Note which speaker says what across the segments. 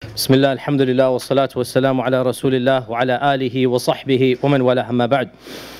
Speaker 1: بسم الله الحمد لله والصلاة والسلام على رسول الله وعلى آله وصحبه ومن والاه أما بعد.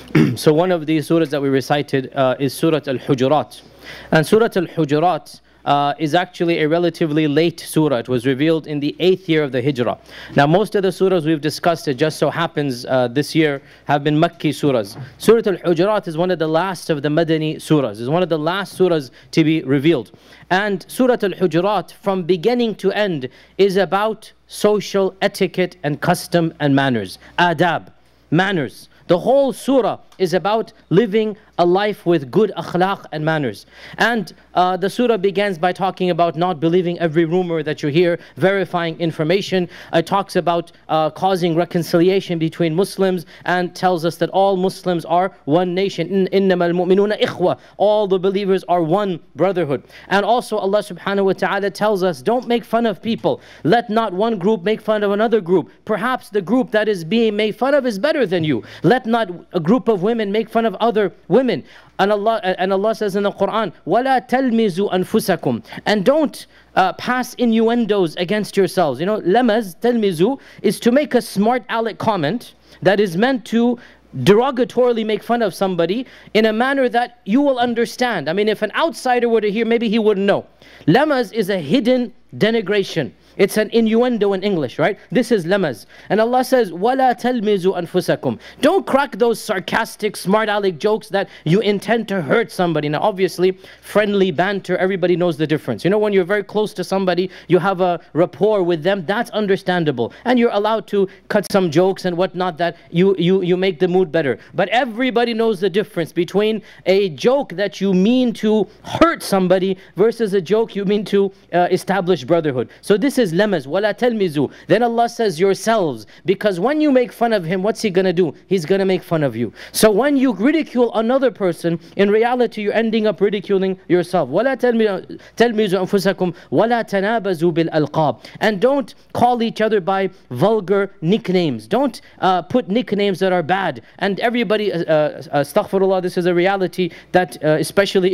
Speaker 1: So one of these surahs that we recited is Surah Al-Hujurat. And Surah Al-Hujurat is actually a relatively late surah. It was revealed in the 8th year of the Hijrah. Now most of the surahs we've discussed, it just so happens this year, have been Makki surahs. Surah Al-Hujurat is one of the last of the Madani surahs. It's one of the last surahs to be revealed. And Surah Al-Hujurat, from beginning to end, is about social etiquette and custom and manners. Adab, manners. The whole surah is about living a life with good akhlaq and manners. And the surah begins by talking about not believing every rumor that you hear, verifying information. It talks about causing reconciliation between Muslims and tells us that all Muslims are one nation. إِنَّمَا الْمُؤْمِنُونَ إِخْوَةٌ. All the believers are one brotherhood. And also Allah subhanahu wa ta'ala tells us, don't make fun of people. Let not one group make fun of another group. Perhaps the group that is being made fun of is better than you. Let not a group of women make fun of other women. And Allah says in the Quran, وَلَا تَلْمِزُوا أَنفُسَكُمْ. And don't pass innuendos against yourselves. You know, lamaz, telmizu, is to make a smart aleck comment that is meant to derogatorily make fun of somebody in a manner that you will understand. I mean, if an outsider were to hear, maybe he wouldn't know. Lamaz is a hidden denigration. It's an innuendo in English, right? This is lamaz. And Allah says, وَلَا تَلْمِزُوا أَنفُسَكُمْ. Don't crack those sarcastic, smart aleck jokes that you intend to hurt somebody. Now obviously, friendly banter, everybody knows the difference. You know, when you're very close to somebody, you have a rapport with them, that's understandable. And you're allowed to cut some jokes and whatnot that you make the mood better. But everybody knows the difference between a joke that you mean to hurt somebody versus a joke you mean to establish brotherhood. So this is lamaz, wala talmizu. Then Allah says yourselves, because when you make fun of him, what's he gonna do? He's gonna make fun of you. So when you ridicule another person, in reality you're ending up ridiculing yourself. Wala talmizu anfusakum wala tanabazu bil alqab. And don't call each other by vulgar nicknames. Don't put nicknames that are bad. And everybody, astaghfirullah, this is a reality that especially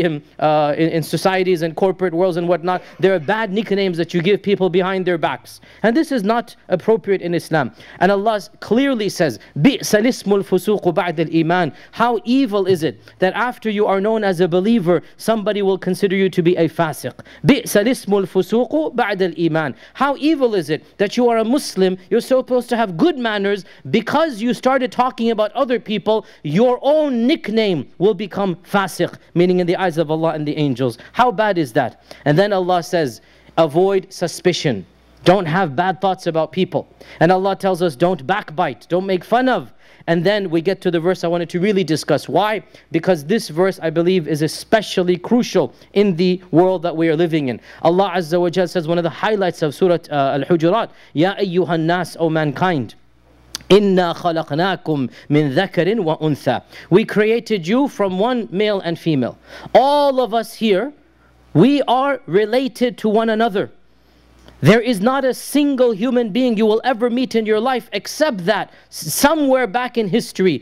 Speaker 1: in societies and corporate worlds and whatnot, there are bad nicknames that you give people behind their backs. And this is not appropriate in Islam. And Allah clearly says, بِئْسَ الْإِسْمُ الْفُسُوقُ بَعْدَ الْإِيمَانِ. How evil is it that after you are known as a believer, somebody will consider you to be a fasiq. بِئْسَ الْإِسْمُ الْفُسُوقُ بَعْدَ الْإِيمَانِ. How evil is it that you are a Muslim, you're supposed to have good manners, because you started talking about other people, your own nickname will become fasiq, meaning in the eyes of Allah and the angels. How bad is that? And then Allah says, avoid suspicion. Don't have bad thoughts about people. And Allah tells us, don't backbite, don't make fun of. And then we get to the verse I wanted to really discuss. Why? Because this verse, I believe, is especially crucial in the world that we are living in. Allah Azza wa Jal says, one of the highlights of Surah Al-Hujurat, Ya ayyuhan nas, O mankind, Inna khalaqnakum min dhakarin wa untha. We created you from one male and female. All of us here, we are related to one another. There is not a single human being you will ever meet in your life except that somewhere back in history,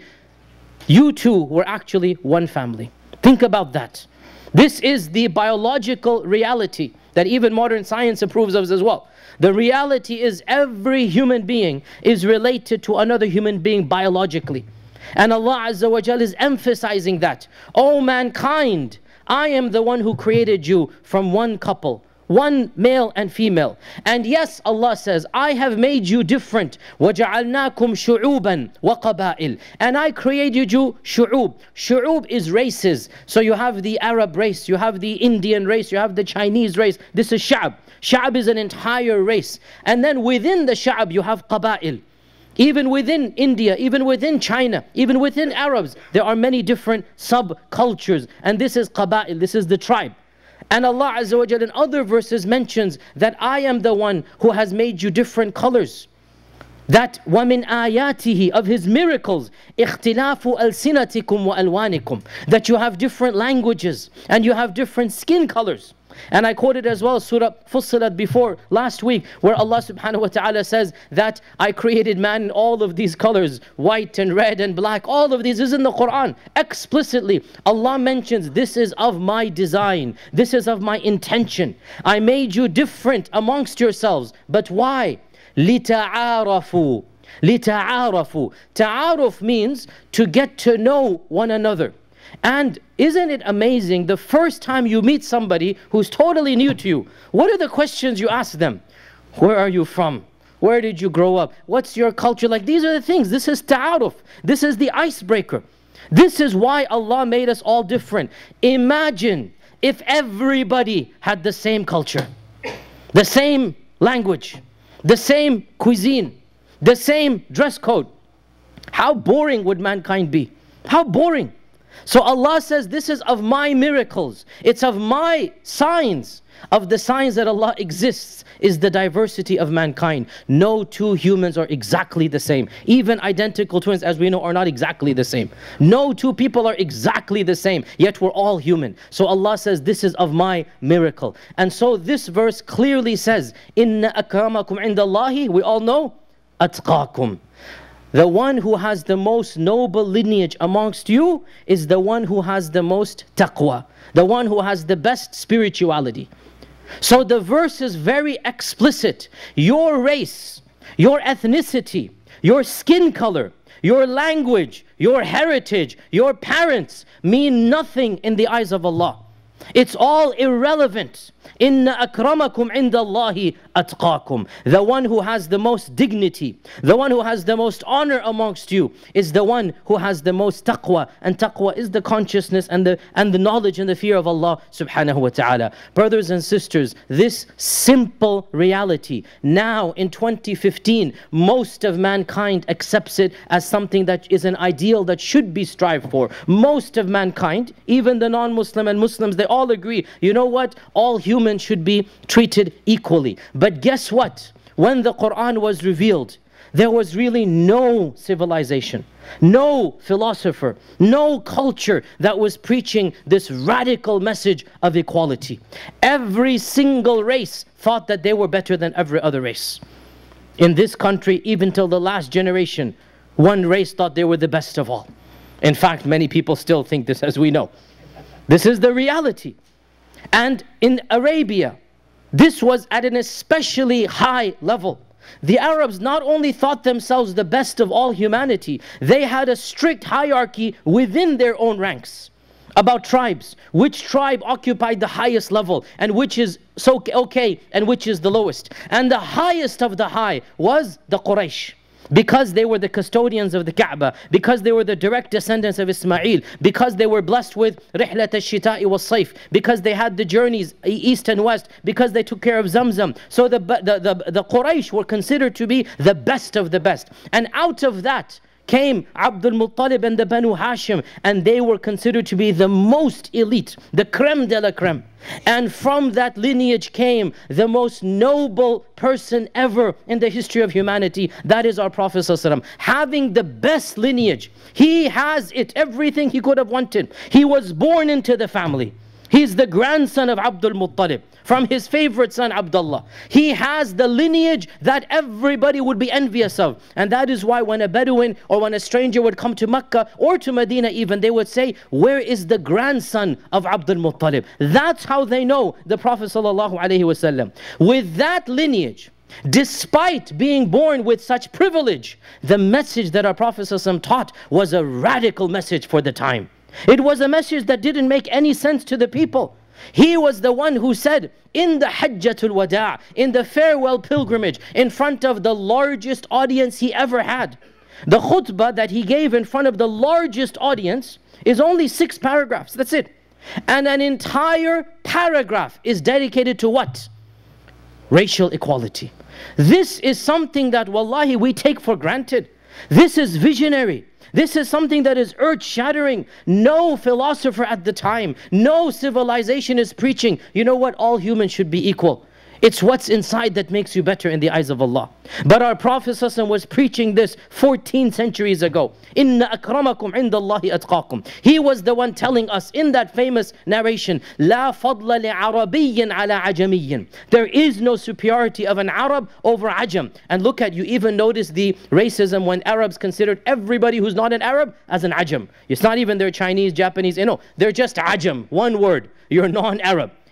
Speaker 1: you two were actually one family. Think about that. This is the biological reality that even modern science approves of as well. The reality is every human being is related to another human being biologically. And Allah Azza wa Jal is emphasizing that. O mankind, I am the one who created you from one couple, one male and female. And yes, Allah says, I have made you different. وَجَعَلْنَاكُمْ شُعُوبًا وَقَبَائِلٍ. And I created you shu'ub. Shu'ub is races. So you have the Arab race, you have the Indian race, you have the Chinese race. This is sha'ab. Sha'ab is an entire race. And then within the sha'ab you have qaba'il. Even within India, even within China, even within Arabs, there are many different subcultures. And this is qaba'il, this is the tribe. And Allah Azza wa Jalla in other verses mentions that I am the one who has made you different colors. That وَمِنْ آيَاتِهِ, of His miracles, اِخْتِلَافُ أَلْسِنَتِكُمْ وَأَلْوَانِكُمْ, that you have different languages and you have different skin colors. And I quoted as well Surah Fussilat before last week, where Allah subhanahu wa ta'ala says that I created man in all of these colors, white and red and black. All of these is in the Quran explicitly. Allah mentions this is of my design, this is of my intention. I made you different amongst yourselves. But why? لِتَعَارَفُوا. لِتَعَارَفُوا. Ta'aruf means to get to know one another. And isn't it amazing, the first time you meet somebody who's totally new to you, what are the questions you ask them? Where are you from? Where did you grow up? What's your culture like? These are the things. This is ta'aruf. This is the icebreaker. This is why Allah made us all different. Imagine if everybody had the same culture, the same language, the same cuisine, the same dress code. How boring would mankind be? How boring. So Allah says, this is of my miracles. It's of my signs. Of the signs that Allah exists is the diversity of mankind. No two humans are exactly the same. Even identical twins, as we know, are not exactly the same. No two people are exactly the same, yet we're all human. So Allah says, this is of my miracle. And so this verse clearly says, Inna akramakum indallahi, we all know, atqakum. The one who has the most noble lineage amongst you is the one who has the most taqwa, the one who has the best spirituality. So the verse is very explicit. Your race, your ethnicity, your skin color, your language, your heritage, your parents mean nothing in the eyes of Allah. It's all irrelevant. Inna akramakum indallahi atqakum. The one who has the most dignity, the one who has the most honor amongst you is the one who has the most taqwa. And taqwa is the consciousness and the knowledge and the fear of Allah subhanahu wa ta'ala. Brothers and sisters, this simple reality, now in 2015, most of mankind accepts it as something that is an ideal that should be strived for. Most of mankind, even the non-Muslim and Muslims, they all agree, you know what? All humans should be treated equally. But guess what? When the Quran was revealed, there was really no civilization, no philosopher, no culture that was preaching this radical message of equality. Every single race thought that they were better than every other race. In this country, even till the last generation, one race thought they were the best of all. In fact, many people still think this, as we know. This is the reality. And in Arabia, this was at an especially high level. The Arabs not only thought themselves the best of all humanity, they had a strict hierarchy within their own ranks about tribes. Which tribe occupied the highest level and which is so okay and which is the lowest. And the highest of the high was the Quraysh. Because they were the custodians of the Kaaba, because they were the direct descendants of Ismail, because they were blessed with Rihlat al-Shita'i wal-Sayf, because they had the journeys east and west, because they took care of Zamzam. So the Quraysh were considered to be the best of the best. And out of that came Abdul Muttalib and the Banu Hashim, and they were considered to be the most elite, the creme de la creme. And from that lineage came the most noble person ever in the history of humanity. That is our Prophet ﷺ. Having the best lineage, he has it, everything he could have wanted. He was born into the family. He's the grandson of Abdul Muttalib, from his favorite son Abdullah. He has the lineage that everybody would be envious of. And that is why when a Bedouin or when a stranger would come to Mecca or to Medina even, they would say, where is the grandson of Abdul Muttalib? That's how they know the Prophet ﷺ. With that lineage, despite being born with such privilege, the message that our Prophet ﷺ taught was a radical message for the time. It was a message that didn't make any sense to the people. He was the one who said in the Hajjatul Wada', in the farewell pilgrimage, in front of the largest audience he ever had. The khutbah that he gave in front of the largest audience is only 6 paragraphs. That's it. And an entire paragraph is dedicated to what? Racial equality. This is something that wallahi we take for granted. This is visionary. This is something that is earth-shattering. No philosopher at the time, no civilization is preaching, you know what, all humans should be equal. It's what's inside that makes you better in the eyes of Allah. But our Prophet ﷺ was preaching this 14 centuries ago. Inna akramakum indallahi atqakum. He was the one telling us in that famous narration, La fadla li'arabiyyin ala ajamiyyin. There is no superiority of an Arab over Ajam. And look at, you even notice the racism when Arabs considered everybody who's not an Arab as an Ajam. It's not even they're Chinese, Japanese, they're just Ajam, one word. You're non-Arab.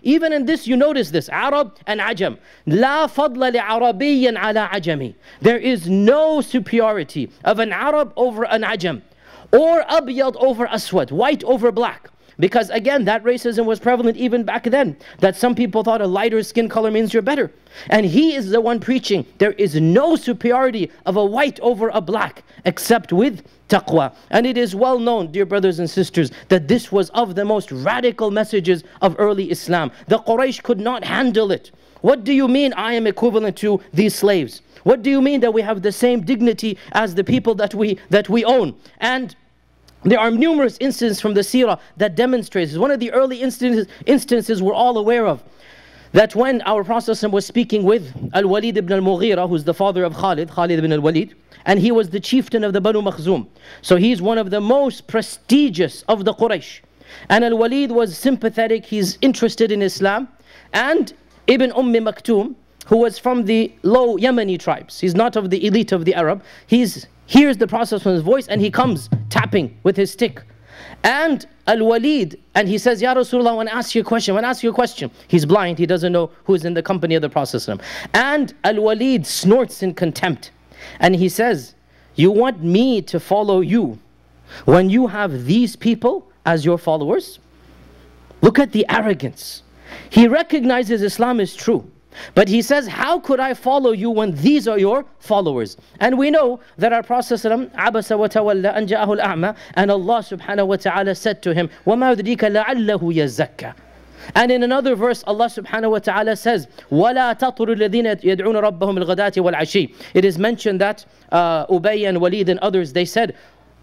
Speaker 1: Even in this, you notice this, Arab and Ajam. لا فضل لعربي على عجمي. There is no superiority of an Arab over an Ajam, or Abyad over Aswad, white over black. Because again, that racism was prevalent even back then, that some people thought a lighter skin color means you're better. And he is the one preaching, there is no superiority of a white over a black, except with taqwa. And it is well known, dear brothers and sisters, that this was of the most radical messages of early Islam. The Quraysh could not handle it. What do you mean I am equivalent to these slaves? What do you mean that we have the same dignity as the people that we own? And there are numerous instances from the seerah that demonstrates. One of the early instances we're all aware of, that when our Prophet was speaking with Al-Walid ibn al-Mughira, who's the father of Khalid ibn al-Walid, and he was the chieftain of the Banu Makhzum. So he's one of the most prestigious of the Quraysh. And Al-Walid was sympathetic, he's interested in Islam. And Ibn Maktoum, who was from the low Yemeni tribes, he's not of the elite of the Arab, hears the Prophet from his voice, and he comes tapping with his stick. And Al-Walid, and he says, Ya Rasulullah, I want to ask you a question. He's blind, he doesn't know who is in the company of the Prophet. And Al-Walid snorts in contempt. And he says, you want me to follow you when you have these people as your followers? Look at the arrogance. He recognizes Islam is true. But he says, how could I follow you when these are your followers? And we know that our Prophet عَبَسَ وَتَوَلَّى أَنْ جَاءَهُ الْأَعْمَى, and Allah subhanahu wa ta'ala said to him, وَمَا يُدْرِيكَ لَعَلَّهُ يَزَّكَّى. And in another verse, Allah subhanahu wa ta'ala says, وَلَا تَطْرُ الَّذِينَ يَدْعُونَ رَبَّهُمْ الْغَدَاةِ وَالْعَشِيِّ. It is mentioned that Ubay and Walid and others, they said,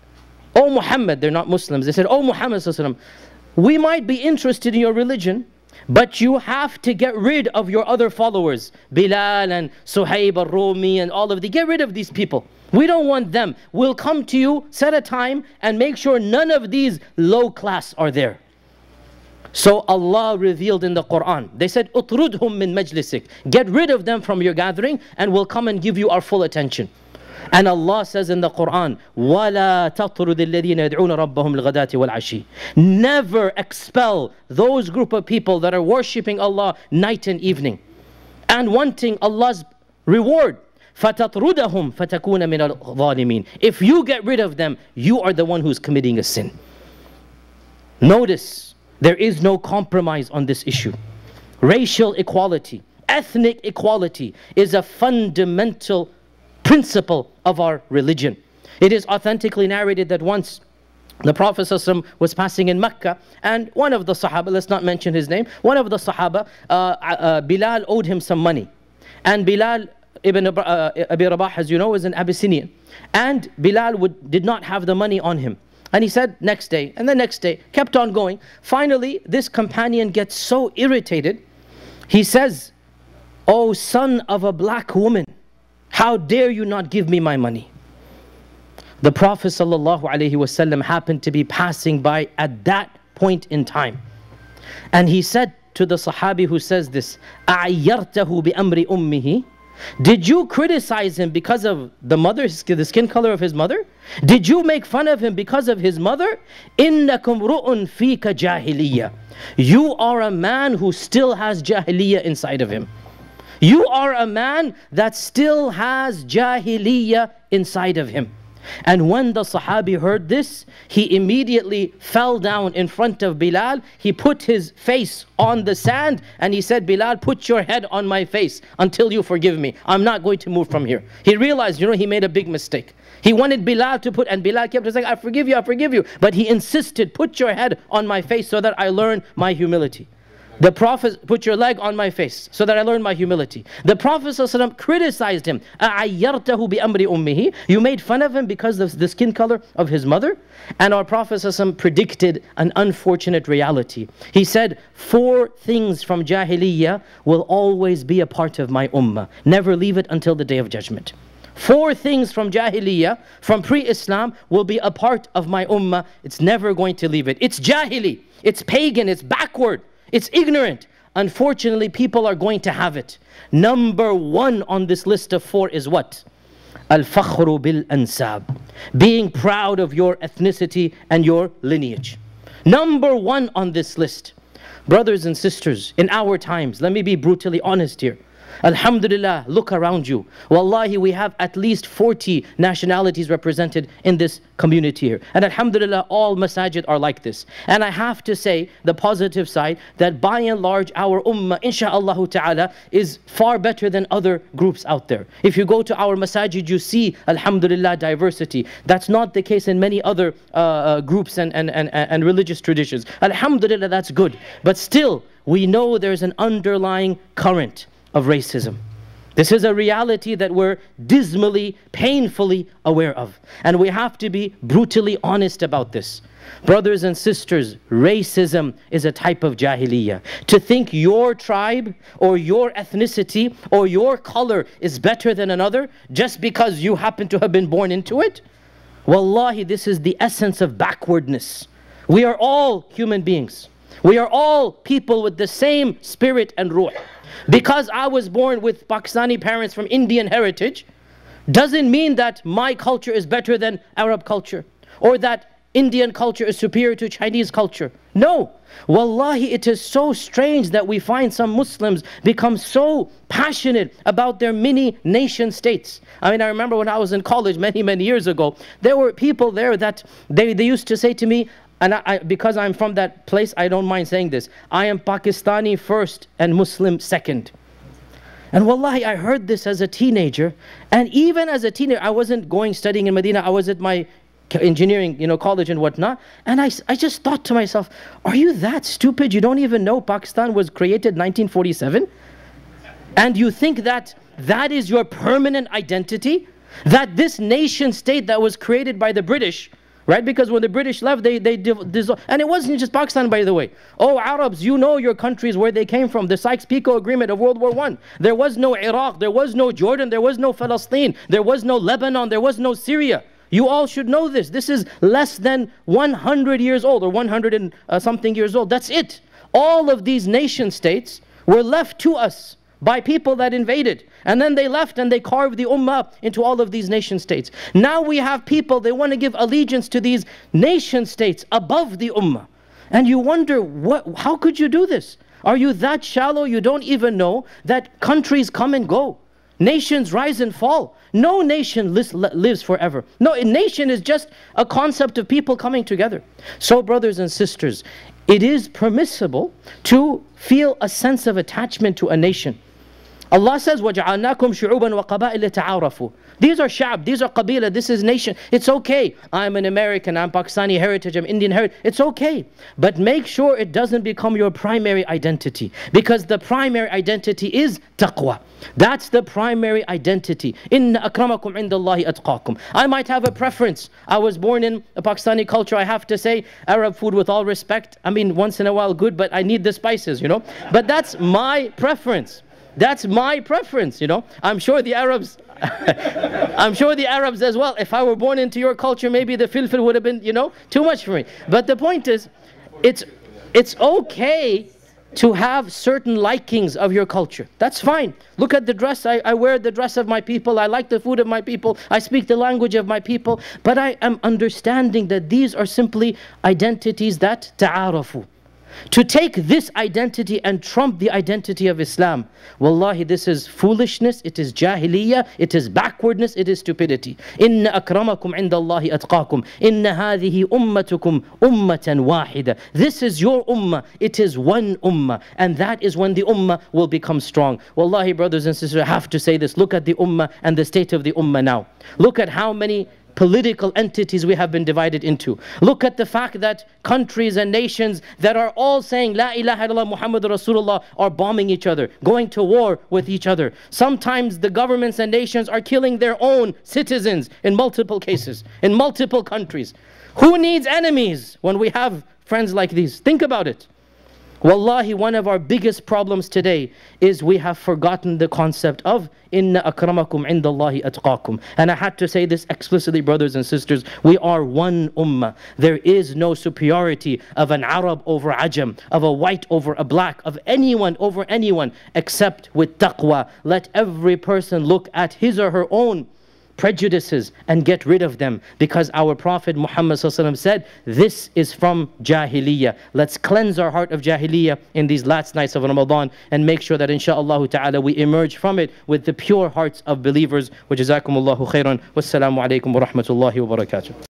Speaker 1: O Muhammad, they're not Muslims, they said, O Muhammad, we might be interested in your religion, but you have to get rid of your other followers, Bilal and Suhaib al-Rumi and all of them. Get rid of these people. We don't want them. We'll come to you, set a time, and make sure none of these low class are there. So Allah revealed in the Quran, they said, "Utrudhum min majlisik." Get rid of them from your gathering, and we'll come and give you our full attention. And Allah says in the Quran, وَلَا تَطْرُدِ الَّذِينَ يَدْعُونَ رَبَّهُمْ الْغَدَاةِ وَالْعَشِيِّ. Never expel those group of people that are worshipping Allah night and evening and wanting Allah's reward. فَتَطْرُدَهُمْ فَتَكُونَ مِنَ الظَّالِمِينَ. If you get rid of them, you are the one who's committing a sin. Notice, there is no compromise on this issue. Racial equality, ethnic equality is a fundamental principle of our religion. It is authentically narrated that once the Prophet ﷺ was passing in Mecca, and one of the Sahaba, let's not mention his name, one of the Sahaba, Bilal owed him some money. And Bilal ibn Abi Rabah, as you know, is an Abyssinian. And Bilal did not have the money on him. And he said, next day, and the next day, kept on going. Finally, this companion gets so irritated, he says, "O son of a black woman, how dare you not give me my money?" The Prophet ﷺ happened to be passing by at that point in time. And he said to the Sahabi who says this, أَعَيَّرْتَهُ بِأَمْرِ أُمِّهِ. Did you criticize him because of the skin color of his mother? Did you make fun of him because of his mother? إِنَّكُمْ رُؤٌ فِيكَ جَاهِلِيَّةٌ. You are a man who still has jahiliyyah inside of him. You are a man that still has jahiliyyah inside of him. And when the Sahabi heard this, he immediately fell down in front of Bilal. He put his face on the sand and he said, "Bilal, put your head on my face until you forgive me. I'm not going to move from here." He realized, he made a big mistake. He wanted Bilal to and Bilal kept saying, "I forgive you, I forgive you." But he insisted, "Put your head on my face so that I learn my humility." The Prophet, "Put your leg on my face so that I learn my humility." The Prophet ﷺ criticized him. أَعَيَّرْتَهُ بِأَمْرِ أُمِّهِ. You made fun of him because of the skin color of his mother. And our Prophet ﷺ predicted an unfortunate reality. He said, 4 things from Jahiliyyah will always be a part of my ummah. Never leave it until the Day of Judgment. 4 things from Jahiliyyah, from pre-Islam, will be a part of my ummah. It's never going to leave it. It's Jahili, it's pagan, it's backward, it's ignorant. Unfortunately, people are going to have it. Number 1 on this list of 4 is what? Al-fakhru bil-ansab. Being proud of your ethnicity and your lineage. Number 1 on this list. Brothers and sisters, in our times, let me be brutally honest here. Alhamdulillah, look around you. Wallahi, we have at least 40 nationalities represented in this community here. And alhamdulillah, all masajid are like this. And I have to say, the positive side, that by and large, our ummah, insha'Allah ta'ala, is far better than other groups out there. If you go to our masajid, you see, alhamdulillah, diversity. That's not the case in many other groups and religious traditions. Alhamdulillah, that's good. But still, we know there's an underlying current of racism. This is a reality that we're dismally, painfully aware of. And we have to be brutally honest about this. Brothers and sisters, racism is a type of jahiliyyah. To think your tribe or your ethnicity or your color is better than another just because you happen to have been born into it, wallahi, this is the essence of backwardness. We are all human beings. We are all people with the same spirit and ruh. Because I was born with Pakistani parents from Indian heritage, doesn't mean that my culture is better than Arab culture, or that Indian culture is superior to Chinese culture. No. Wallahi, it is so strange that we find some Muslims become so passionate about their mini nation states. I mean, I remember when I was in college many years ago, there were people there that they used to say to me, and because I'm from that place, I don't mind saying this, I am Pakistani first and Muslim second. And wallahi, I heard this as a teenager. And even as a teenager, I wasn't studying in Medina. I was at my engineering, college and whatnot. And I just thought to myself, are you that stupid? You don't even know Pakistan was created 1947? And you think that that is your permanent identity? That this nation state that was created by the British, right? Because when the British left, they dissolved. And it wasn't just Pakistan, by the way. Oh, Arabs, you know your countries where they came from. The Sykes-Picot Agreement of World War I. There was no Iraq. There was no Jordan. There was no Palestine. There was no Lebanon. There was no Syria. You all should know this. This is less than 100 years old, or 100 and something years old. That's it. All of these nation states were left to us by people that invaded. And then they left and they carved the ummah into all of these nation states. Now we have people, they want to give allegiance to these nation states above the ummah. And you wonder, how could you do this? Are you that shallow you don't even know that countries come and go? Nations rise and fall. No nation lives forever. No, a nation is just a concept of people coming together. So brothers and sisters, it is permissible to feel a sense of attachment to a nation. Allah says, وَجَعَلْنَاكُمْ شُعُوبًا وَقَبَائِلَ تَعَارَفُوا. These are sha'ab, these are qabila, this is nation. It's okay. I'm an American, I'm Pakistani heritage, I'm Indian heritage. It's okay. But make sure it doesn't become your primary identity. Because the primary identity is taqwa. That's the primary identity. Inna akramakum indallahi atqakum. I might have a preference. I was born in a Pakistani culture. I have to say, Arab food, with all respect, I mean, once in a while good, but I need the spices, But that's my preference. That's my preference, I'm sure the Arabs, I'm sure the Arabs as well. If I were born into your culture, maybe the filfil would have been, too much for me. But the point is, it's okay to have certain likings of your culture. That's fine. Look at the dress. I wear the dress of my people. I like the food of my people. I speak the language of my people. But I am understanding that these are simply identities that ta'arafu. To take this identity and trump the identity of Islam, wallahi, this is foolishness, it is jahiliyyah, it is backwardness, it is stupidity. Inna akramakum indallahi atqakum. Inna hadhihi ummatukum ummatan wahida. This is your ummah, it is one ummah. And that is when the ummah will become strong. Wallahi, brothers and sisters, I have to say this. Look at the ummah and the state of the ummah now. Look at how many political entities we have been divided into. Look at the fact that countries and nations that are all saying La ilaha illallah Muhammad Rasulullah are bombing each other, going to war with each other. Sometimes the governments and nations are killing their own citizens in multiple cases, in multiple countries. Who needs enemies when we have friends like these? Think about it. Wallahi, one of our biggest problems today is we have forgotten the concept of Inna akramakum indallahi atqakum. And I had to say this explicitly, brothers and sisters. We are one ummah. There is no superiority of an Arab over Ajam, of a white over a black, of anyone over anyone, except with taqwa. Let every person look at his or her own prejudices and get rid of them, because our Prophet Muhammad ﷺ said, this is from Jahiliyyah. Let's cleanse our heart of Jahiliyyah in these last nights of Ramadan and make sure that insha'Allah ta'ala we emerge from it with the pure hearts of believers. Wa jazakumullahu khairan. Wassalamu alaikum wa rahmatullahi wa barakatuh.